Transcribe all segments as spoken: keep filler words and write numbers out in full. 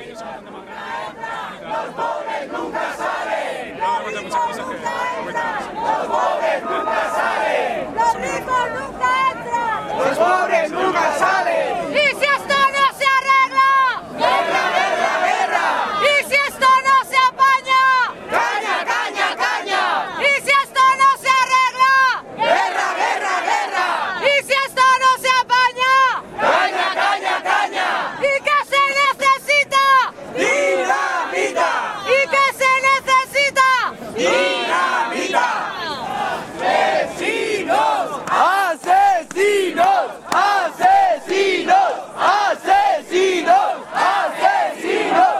Los pobres nunca salen. Los ricos nunca entran. Los pobres nunca salen. Los ricos nunca entran. Los pobres nunca salen. ¿Y si esto no se arregla? ¡Guerra, guerra, guerra! ¿Y si esto no se apaña? ¡Caña, caña, caña! ¿Y si esto no se arregla? ¡Guerra, guerra, guerra! ¿Y si esto no se apaña? ¡Caña, caña, caña! ¿Y qué se necesita? ¡Dinamita! ¿Y qué se necesita? ¡Dinamita! ¡Asesinos! ¡Asesinos! ¡Asesinos! ¡Asesinos! ¡Asesinos!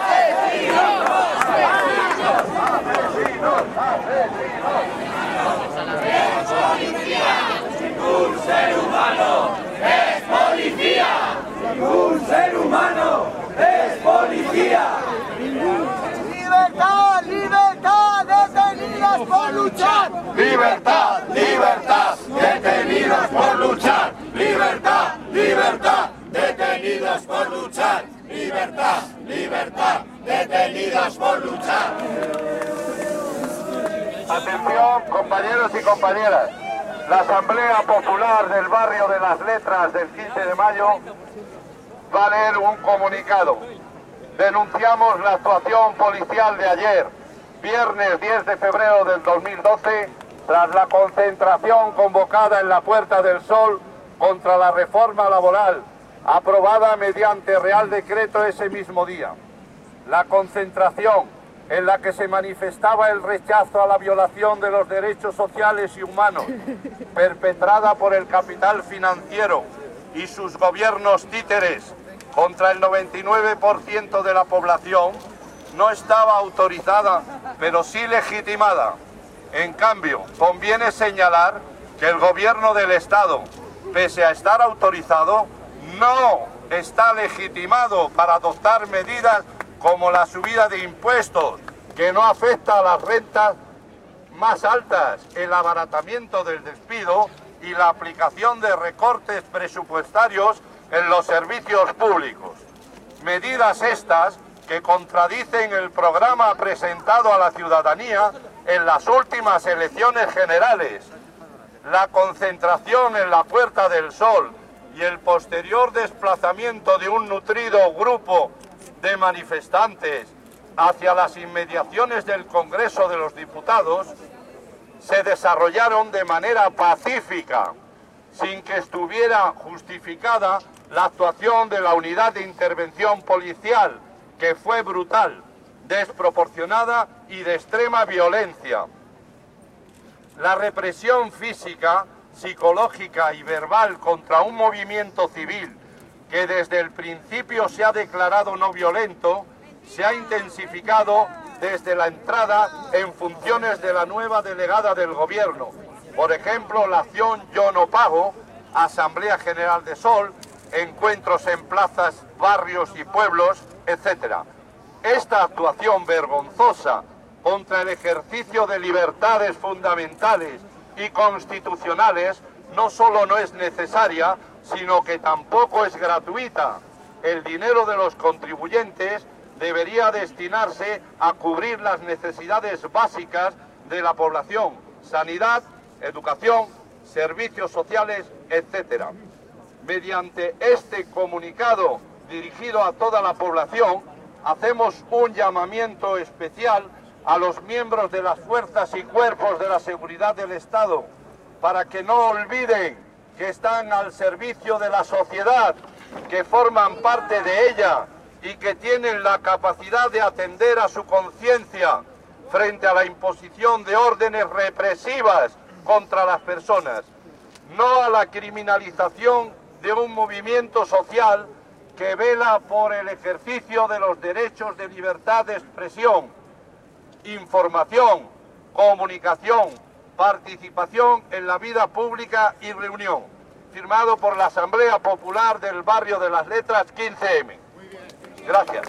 ¡Ningún ser humano es policía! ¡Ningún ser humano es policía! ¡Libertad, libertad! ¡Detenidos por luchar! ¡Libertad, libertad! ¡Detenidos por luchar! ¡Libertad, libertad! ¡Detenidos por luchar! ¡Libertad, libertad! ¡Detenidos por luchar! Atención, compañeros y compañeras. La Asamblea Popular del Barrio de las Letras del quince de mayo va a leer un comunicado. Denunciamos la actuación policial de ayer, viernes diez de febrero del dos mil doce, tras la concentración convocada en la Puerta del Sol contra la reforma laboral, aprobada mediante Real Decreto ese mismo día. La concentración en la que se manifestaba el rechazo a la violación de los derechos sociales y humanos, perpetrada por el capital financiero y sus gobiernos títeres contra el noventa y nueve por ciento de la población, no estaba autorizada, pero sí legitimada. En cambio, conviene señalar que el gobierno del Estado, pese a estar autorizado, no está legitimado para adoptar medidas como la subida de impuestos, que no afecta a las rentas más altas, el abaratamiento del despido y la aplicación de recortes presupuestarios en los servicios públicos. Medidas estas que contradicen el programa presentado a la ciudadanía en las últimas elecciones generales. La concentración en la Puerta del Sol y el posterior desplazamiento de un nutrido grupo de manifestantes hacia las inmediaciones del Congreso de los Diputados se desarrollaron de manera pacífica, sin que estuviera justificada la actuación de la unidad de intervención policial, que fue brutal, desproporcionada y de extrema violencia. La represión física, psicológica y verbal contra un movimiento civil que desde el principio se ha declarado no violento, se ha intensificado desde la entrada en funciones de la nueva delegada del Gobierno. Por ejemplo, la acción Yo no pago, Asamblea General de Sol, encuentros en plazas, barrios y pueblos, etcétera. Esta actuación vergonzosa contra el ejercicio de libertades fundamentales y constitucionales no solo no es necesaria, sino que tampoco es gratuita. El dinero de los contribuyentes debería destinarse a cubrir las necesidades básicas de la población: sanidad, educación, servicios sociales, etcétera. Mediante este comunicado dirigido a toda la población, hacemos un llamamiento especial a los miembros de las fuerzas y cuerpos de la seguridad del Estado para que no olviden que están al servicio de la sociedad, que forman parte de ella y que tienen la capacidad de atender a su conciencia frente a la imposición de órdenes represivas contra las personas, no a la criminalización de un movimiento social que vela por el ejercicio de los derechos de libertad de expresión, información, comunicación, participación en la vida pública y reunión. Firmado por la Asamblea Popular del Barrio de las Letras, quince eme. Gracias.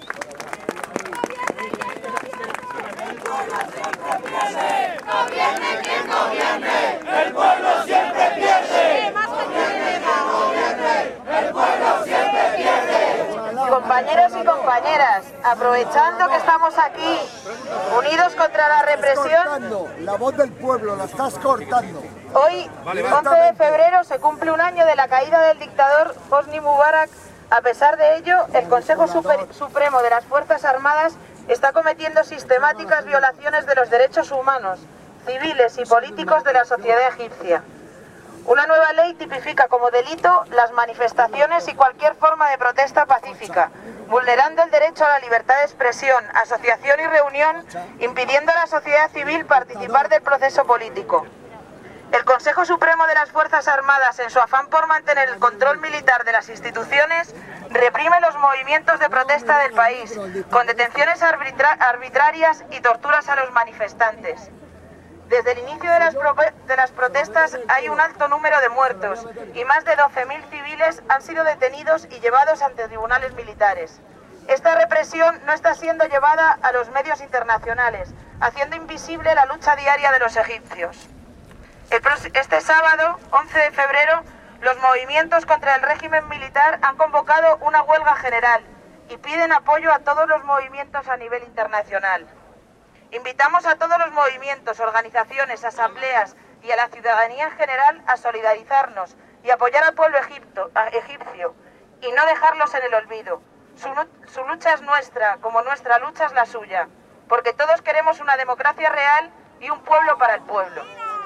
Gobierne quien gobierne, el pueblo siempre pierde. Gobierne quien gobierne, el pueblo siempre pierde. Compañeros y compañeras, aprovechando que estamos aquí, unidos contra la represión... La voz del pueblo, la estás cortando. Hoy, once de febrero, se cumple un año de la caída del dictador Hosni Mubarak. A pesar de ello, el Consejo Super- Supremo de las Fuerzas Armadas está cometiendo sistemáticas violaciones de los derechos humanos, civiles y políticos de la sociedad egipcia. Una nueva ley tipifica como delito las manifestaciones y cualquier forma de protesta pacífica, vulnerando el derecho a la libertad de expresión, asociación y reunión, impidiendo a la sociedad civil participar del proceso político. El Consejo Supremo de las Fuerzas Armadas, en su afán por mantener el control militar de las instituciones, reprime los movimientos de protesta del país, con detenciones arbitra- arbitrarias y torturas a los manifestantes. Desde el inicio de las, de las protestas hay un alto número de muertos y más de doce mil civiles han sido detenidos y llevados ante tribunales militares. Esta represión no está siendo llevada a los medios internacionales, haciendo invisible la lucha diaria de los egipcios. El este sábado, once de febrero, los movimientos contra el régimen militar han convocado una huelga general y piden apoyo a todos los movimientos a nivel internacional. Invitamos a todos los movimientos, organizaciones, asambleas y a la ciudadanía en general a solidarizarnos y apoyar al pueblo egipto, a, egipcio y no dejarlos en el olvido. Su, su lucha es nuestra, como nuestra lucha es la suya, porque todos queremos una democracia real y un pueblo para el pueblo.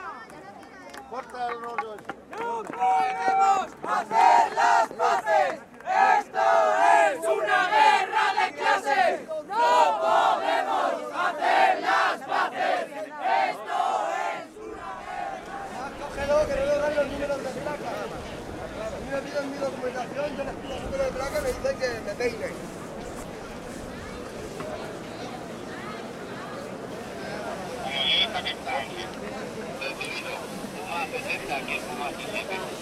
¡No podemos hacer las paces! ¡Esto es una guerra de clases! ¡No podemos hacer las paces! ¡Esto es una guerra! Cógelo, que no le dan los números de placa. A mí me piden mi documentación, yo les pido el número de placa y me dicen que me peine. Recibido, uno a sesenta, aquí, uno a sesenta.